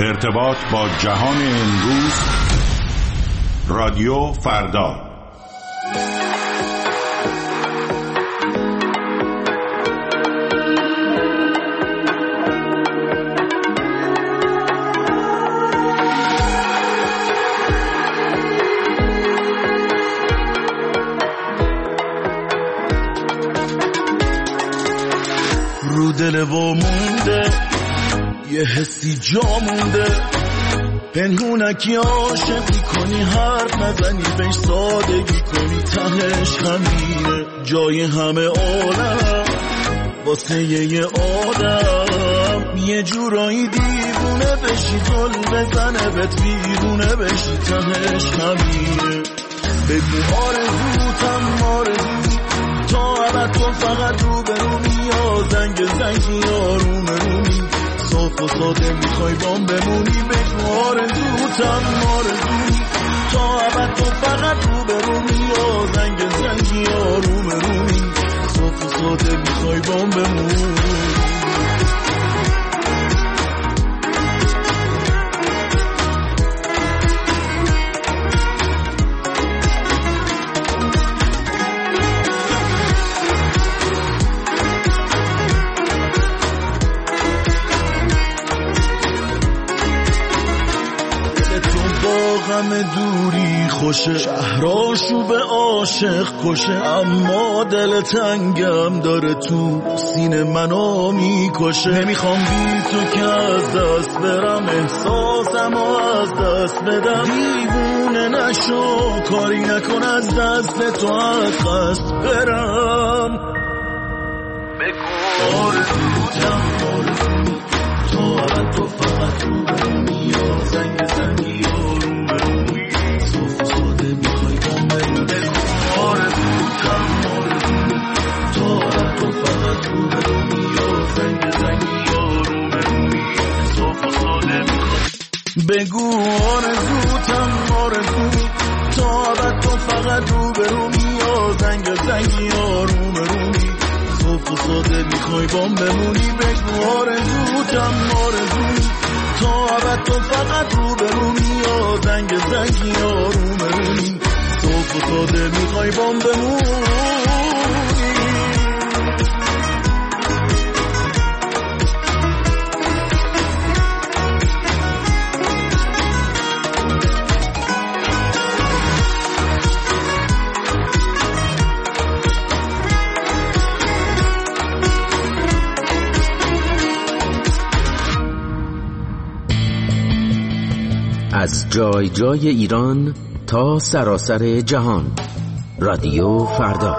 ارتباط با جهان امروز، رادیو فردا. رو دل و مونده یه حسی جا مونده، پنهونکی عاشقی کنی، حرف نزنی بهش سادگی کنی، تهش همینه جای همه عالم واسه یه آدم، یه جورایی دیوونه بشی، گل بزنه بهت بیرونه بشی، تهش همینه. بگو آرزوتم آرزو تا ابد تو فقط رو برونی، یا زنگ زنگی آروم رومی، صاف و ساده میخوای بام بمونی. بگو آرزوتم آرزو تا ابد تو فقط رو برونی، یا زنگ زنگی آروم رومی، صاف و ساده میخوای بام بمونی. غم دوری خوشه، شهراشو به عاشق کشه، اما دل تنگم داره تو سینه منو میکشه. نمیخوام بی تو که از دست برم، احساسم از دست بدم، دیوونه نشو کاری نکن از دست تو از قصد برم. بگو آرزوتم آرزو تا ابد تو فقط رو برمی، یا زنگ زنگی آروم رومی، صاف و ساده میخوای بام بمونی. بگو آرزوتم آرزو تا ابد تو فقط رو برمی، یا زنگ زنگی آروم رومی، صاف و ساده میخوای. بگو آرزوتم آرزو تا ابد تو فقط رو برمی، یا زنگ زنگی آروم رومی، صاف و ساده میخوای بام بمونی. بگو آرزوتم آرزو تا ابد تو فقط رو برونی، یا زنگ زنگی آروم رومی، صاف و ساده میخوای بام بمونی. از جای جای ایران تا سراسر جهان، رادیو فردا.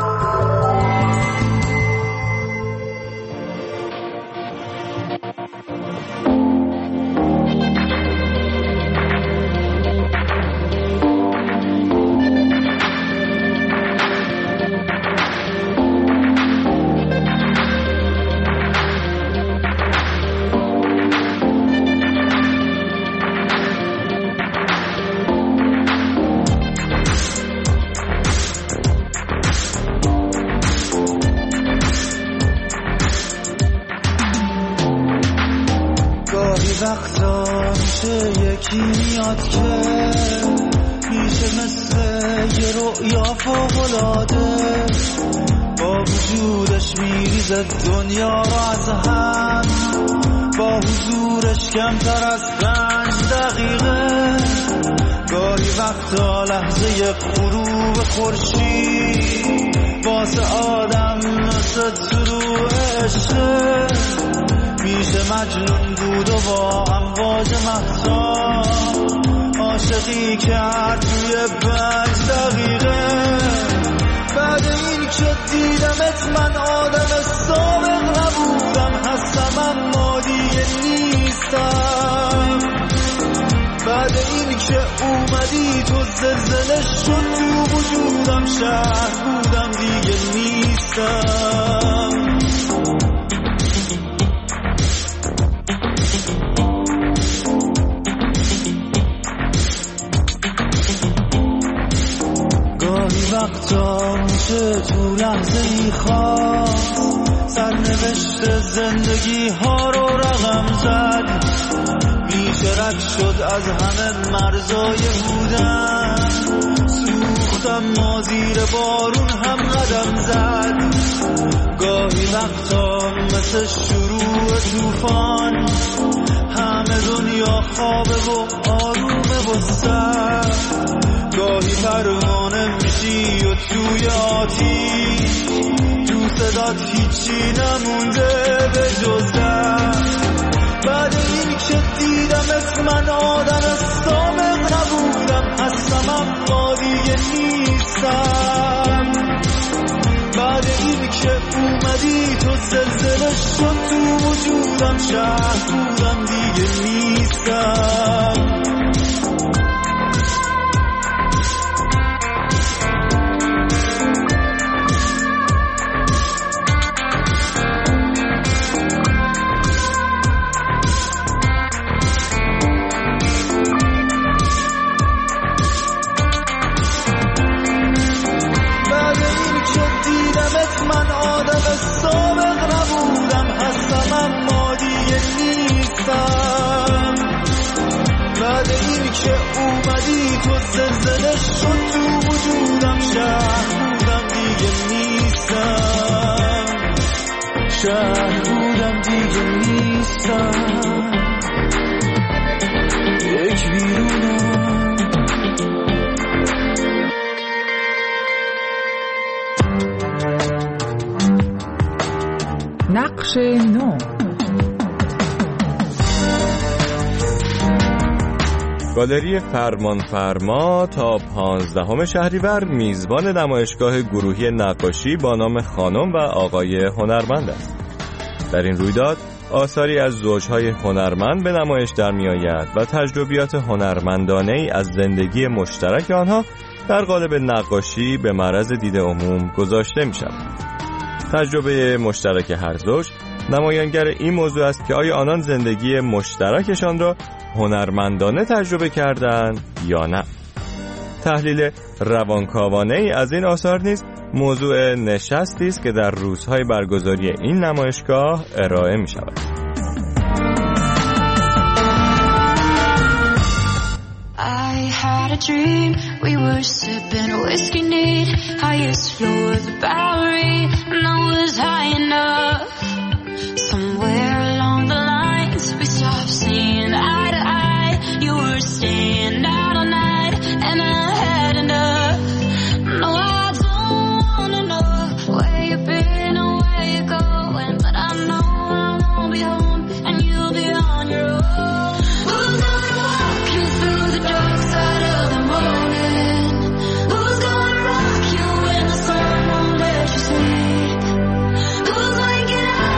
وقتا میشه یکی میاد که میشه مثل یه رؤیا فوق‌العاده، با وجودش میریزه دنیا رو از هم، با حضورش کمتر از 5 دقیقه. گاهی وقتا لحظه غروب خورشید واسه آدم مثل طلوع عشق، میشه مجنون بود و با امواج مهتاب عاشقی کرد توی 5 دقیقه. بعد این که دیدمت من آدم سابق نبودم، هستم اما دیگه نیستم. بعد این که اومدی تو زلزله شد تو وجودم، شهر بودم دیگه نیستم. وقتا میشه تو لحظه ای خواست سرنوشت زندگی ها رو رقم زد، میشه رد شد از همه مرزای بودن. سوختم ما زیر بارون هم قدم زد. گاهی وقتا مثل شروع طوفان همه دنیا خوابه و آرومه و سر. گاهی پروانه میشی و توی آتیش تو صدات هیچی نمونده به جز درد. بعد این که دیدمت من آدم سابق نبودم، هستم اما دیگه نیستم. بعد این که اومدی تو زلزله شد تو وجودم، شهر بودم دیگه نیستم. من آدم سابق نبودم، هستم اما دیگه نیستم. بعد این که اومدی تو زلزله شد تو وجودم، شهر بودم دیگه نیستم. شهر بودم دیگه نیستم. یک ویرونم. نقش نو. گالری فرمانفرما تا 15 شهریور میزبان نمایشگاه گروهی نقاشی با نام خانم و آقای هنرمند است. در این رویداد آثاری از زوجهای هنرمند به نمایش در می آید و تجربیات هنرمندانه‌ای از زندگی مشترک آنها در قالب نقاشی به معرض دید عموم گذاشته می شود. تجربه مشترک هر زوج نمایانگر این موضوع است که آیا آنان زندگی مشترکشان را هنرمندانه تجربه کردند یا نه. تحلیل روانکاوانه‌ای از این آثار نیز موضوع نشستی است که در روزهای برگزاری این نمایشگاه ارائه می شود. I had a dream, we were sipping whiskey neat, highest floor of the Bowery, and I was high enough. Somewhere along the lines, we stopped seeing eye to eye. You were staying out all night, and I had enough. No, I don't wanna know where you've been or where you're going, but I know I won't be home, and you'll be on your own. Who's gonna walk you through the dark side of the morning? Who's gonna rock you when the sun won't let you sleep? Who's waking up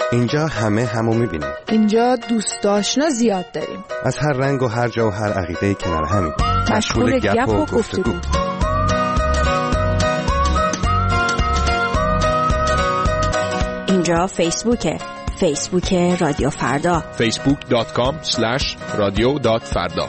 اینجا همه همو میبینیم. اینجا دوست آشنا زیاد داریم. از هر رنگ و هر جا و هر عقیده کنار همیم. مشغول گپ و گفتگو. اینجا فیسبوک رادیو فردا. facebook.com/radio.farda.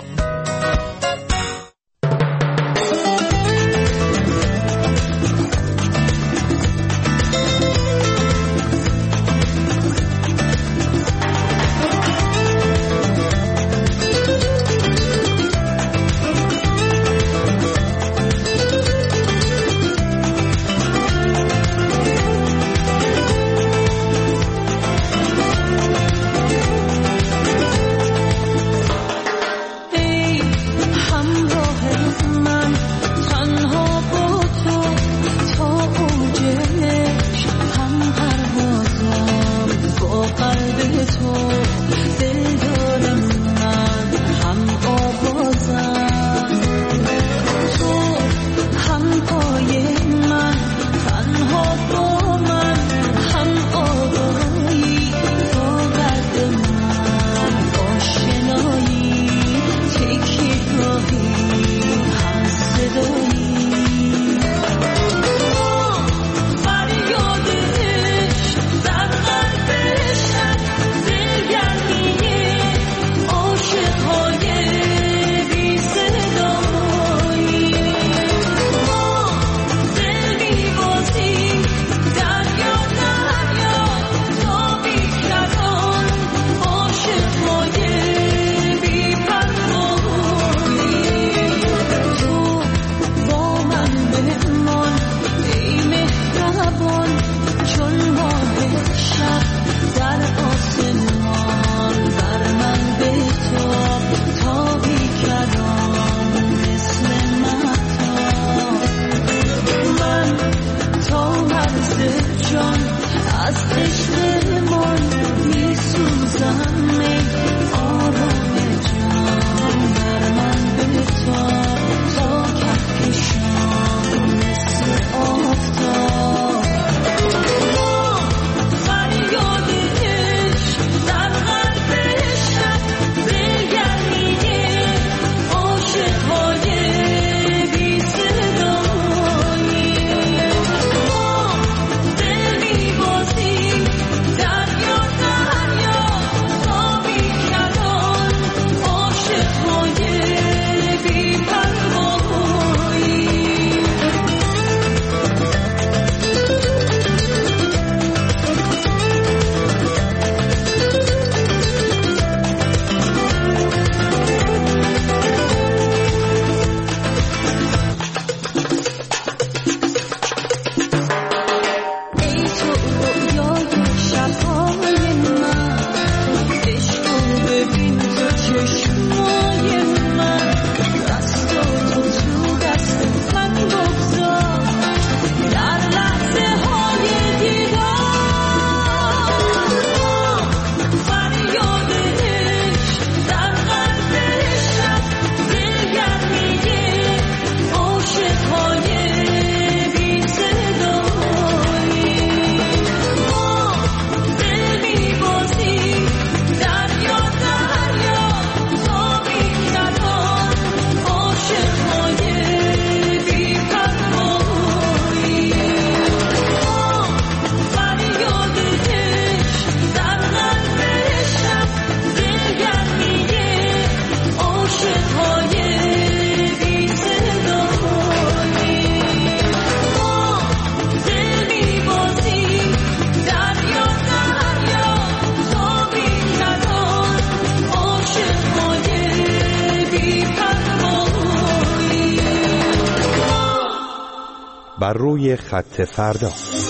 بر روی خط فردا.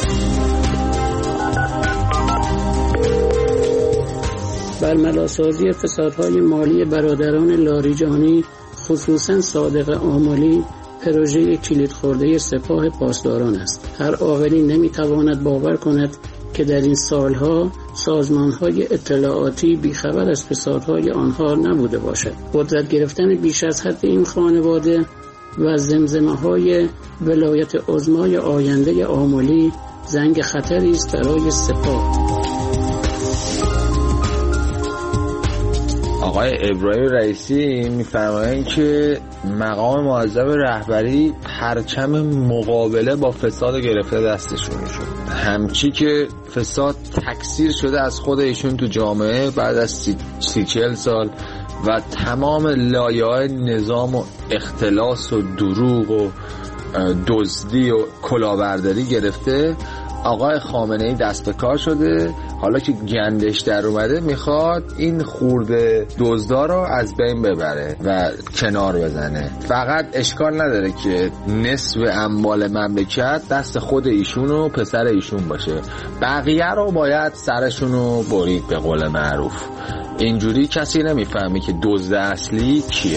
برملاسازی فسادهای مالی برادران لاریجانی خصوصاً صادق آملی پروژه کلید خورده سپاه پاسداران است. هر عاقلی نمیتواند باور کند که در این سالها سازمانهای اطلاعاتی بیخبر از فسادهای آنها نبوده باشد. قدرت گرفتن بیش از حد این خانواده و زمزمه‌های ولایت عظمای آینده آملی زنگ خطری است برای سپاه. آقای ابراهیم رئیسی میفرمایند که مقام معظم رهبری پرچم مقابله با فساد گرفته دستشون شد، همچی که فساد تکثیر شده از خود ایشون تو جامعه بعد از 30-40 سال و تمام لایه‌های نظام و اختلاس و دروغ و دزدی و کلاهبرداری گرفته. آقای خامنه‌ای دست به کار شده، حالا که گندش در اومده میخواد این خورده دزدا رو از بین ببره و کنار بزنه. فقط اشکال نداره که نصف اموال مملکت دست خود ایشون و پسر ایشون باشه، بقیه رو باید سرشونو برید به قول معروف. اینجوری کسی نمیفهمی که دزد اصلی کیه.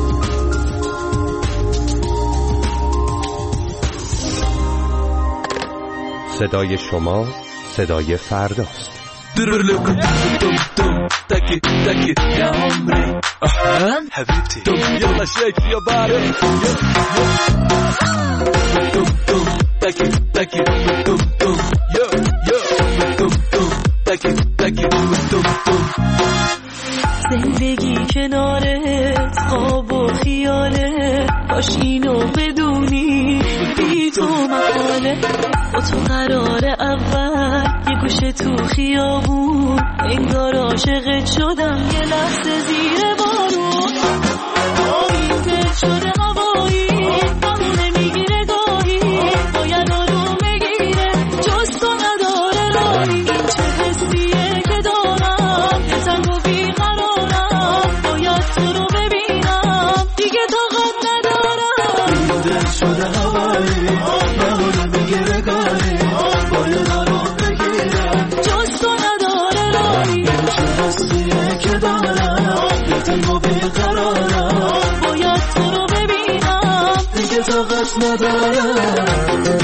صدای شما صدای فرداست. زندگی کنارت خواب و خیاله، باش اینو بدونی بی تو محاله. با تو قرار اول یه گوشه تو خیابون، انگار عاشقت شدم یه لحظه زیر بارون. آبی دل شده هوایی همونه میگیره گاهی، باید آروم بگیره جز تو نداره راهی. این چه حسیه که دارم یه تنگ و بیقرارم، باید تو رو ببینم دیگه طاقت ندارم. دل شده هوایی همونه میگیره گاهی، باید آروم بگیره جز تو نداره راهی. این چه حسیه که دارم یه تنگ و بیقرارم، باید تو رو ببینم دیگه طاقت ندارم.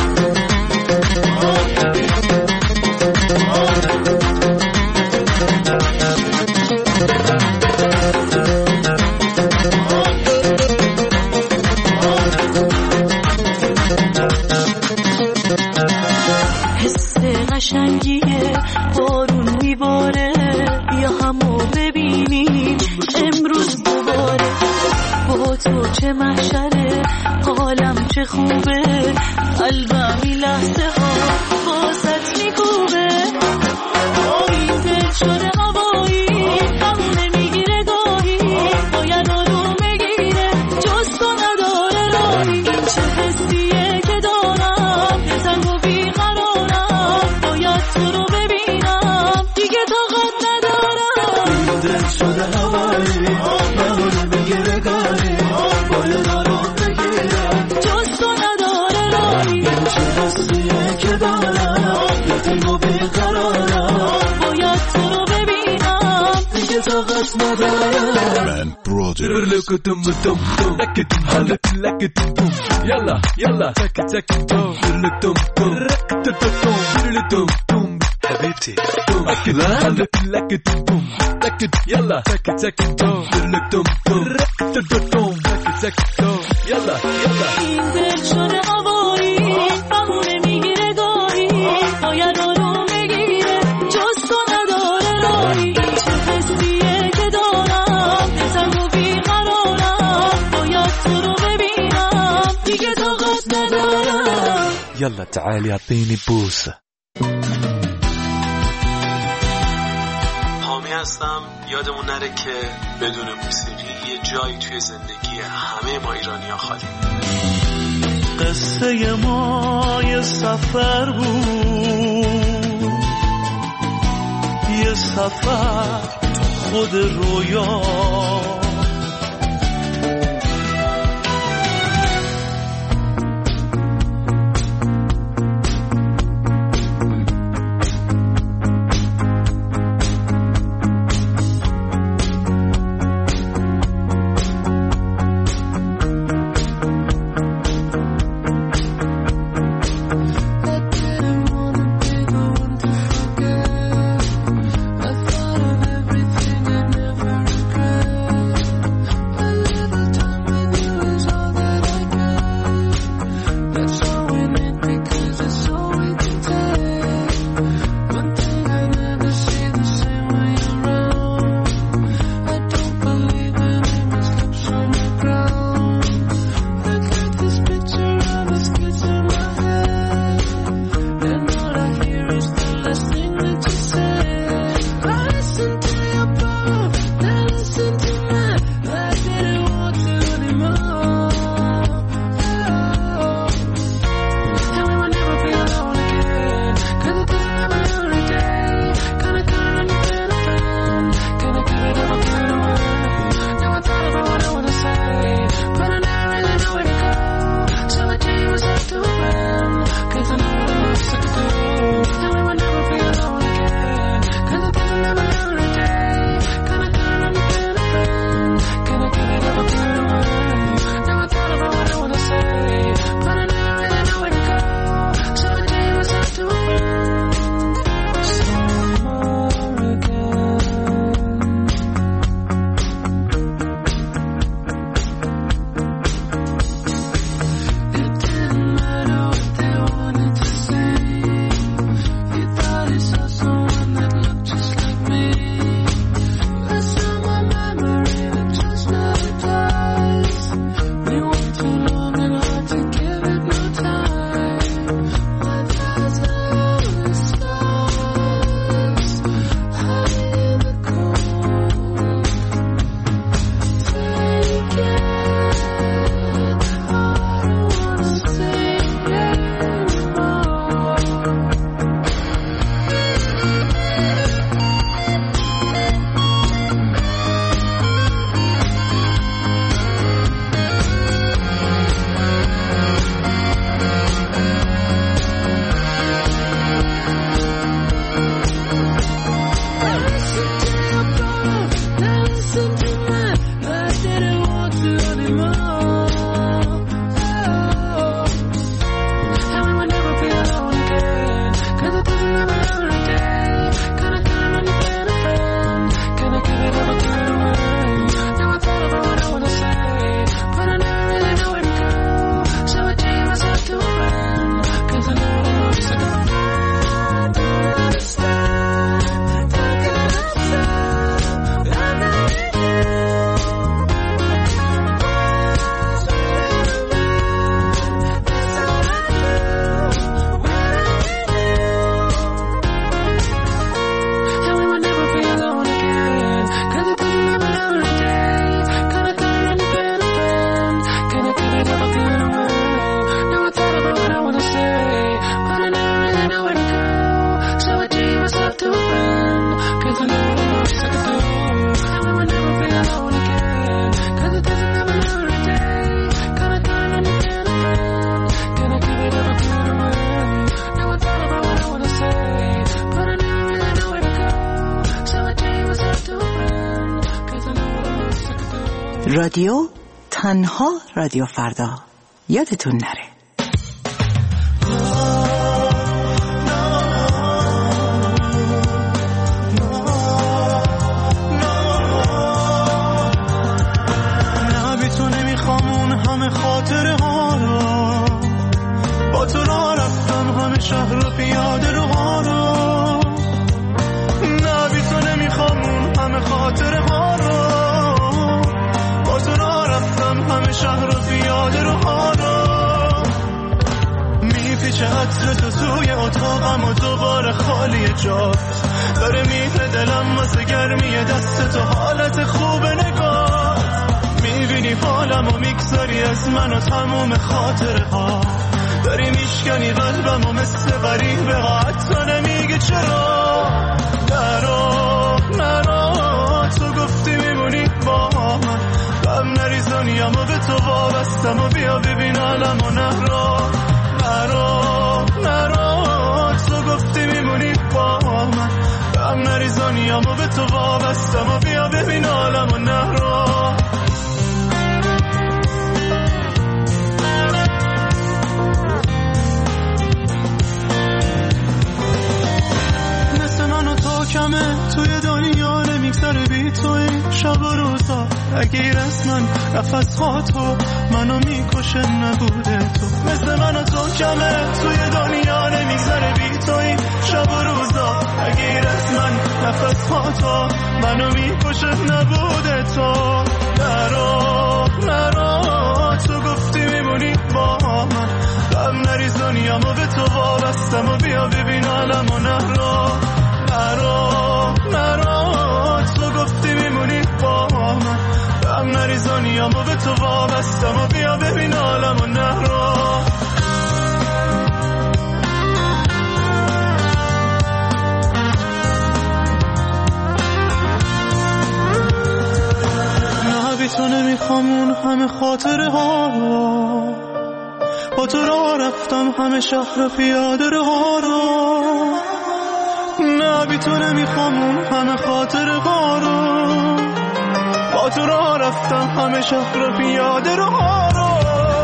قشنگیه بارون میباره، بیا همو ببینیم امروز دوباره. با تو چه محشره حالم چه خوبه، قلبم این لحظه ها باست میکوبه. آبی دل شده هوایی همونه میگیره گاهی، باید آروم بگیره جز تو نداره راهی. این چه حسیه که دارم یه تنگ و بیقرارم، باید تو رو ببینم دیگه طاقت ندارم. دل شده هوایی همونه میگیره گاهی، باید آروم بگیره جز تو نداره راهی. این چه حسیه که دارم یه تنگ و بیقرارم، باید تو رو ببینم دیگه طاقت ندارم. يلا يلا تك تك توم توم توم حبيبتي أكد لك توم تك يلا تك تك توم توم توم تك توم يلا يلا. این دل شده هوایی همونه میگیره گاهی، باید آروم بگیره جز تو نداره راهی. این چه حسیه که دارم یه تنگ و بیقرارم، باید تو رو ببینم دیگه طاقت ندارم. يلا تعالي اعطيني بوسه. حامی هستم. یادمون نره که بدون موسیقی یه جایی توی زندگی همه ما ایرانی‌ها خالی. قصه ما یه سفر بود، یه سفر تو خود رویا. رادیو تنها رادیو فردا، یادتون نره. نه بی تو نمیخوام اون همه خاطره ها رو، با تو راه رفتم همه شهر رو پیاده رو ها رو. نه بی تو نمیخوام اون همه خاطره ها رو، همه شهر رو پیاده رو ها رو. میپیچه عطر تو توی اتاقم و دوباره خالی جاست، داره میره دلم واسه گرمی دست تو، حالت خوب نگات. میبینی حالم و میگذاری از من و تموم خاطره ها، داری میشکنی قلبم و مثل غریبه ها، حتی نمیگه چرا. نرو تو گفتی میمونی با من، غم نریزانیم و به تو وابستم و بیا ببین عالم و نهرو. نرو تو گفتی میمونی با من، غم نریزانیم و به تو وابستم و بیا ببین عالم و نهرو. مثل من و تو کمه توی دنیا نمیگذره بی تو این شب و روزا، اگه از من نفس ها تو منو میکشه نبوده تو. مثل من و تو کمه توی دنیا نمیگذره بی تو این شب و روزا، اگه از من نفس ها تو منو میکشه نبوده تو. نرو تو گفتی میمونی با من، غم نریزانیم و به تو وابستم و بیا ببین عالم و نهرو. نرو تو گفتی میمونی با من، غم نریزانیم و به تو وابستم و بیا ببین عالم و نهرو. نه بی تو نمیخوام اون همه خاطره ها رو، با تو راه رفتم همه شهر پیاده رو ها رو. نه بی تو نمیخوام اون همه خاطره ها رو، با تو راه رفتم همه شهر پیاده رو ها رو.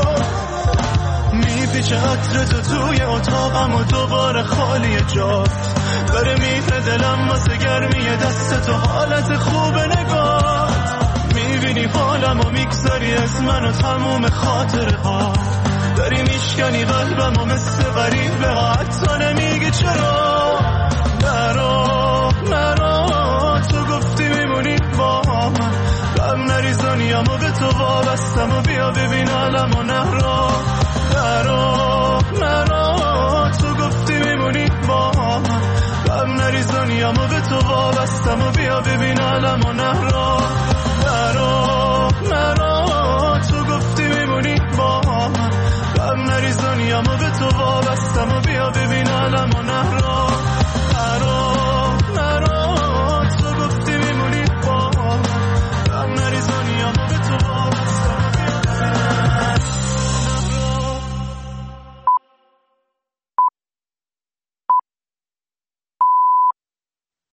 میپیچه عطر تو توی اتاقم و دوباره خالی جاست، داره میره دلم واسه گرمی دست تو، حالت خوب نگات. میبینی حالم و میگذاری از من و تموم خاطره ها، داری میشکنی قلبم و مثل غریبه ها، حتی نمیگی چرا. نرو تو گفتی میمونی با من، غم نریزانیم و به تو وابستم و بیا ببین عالم و نهرو. نرو تو گفتی میمونی با من، غم نریزانیم و به تو وابستم و بیا ببین عالم و نهرو.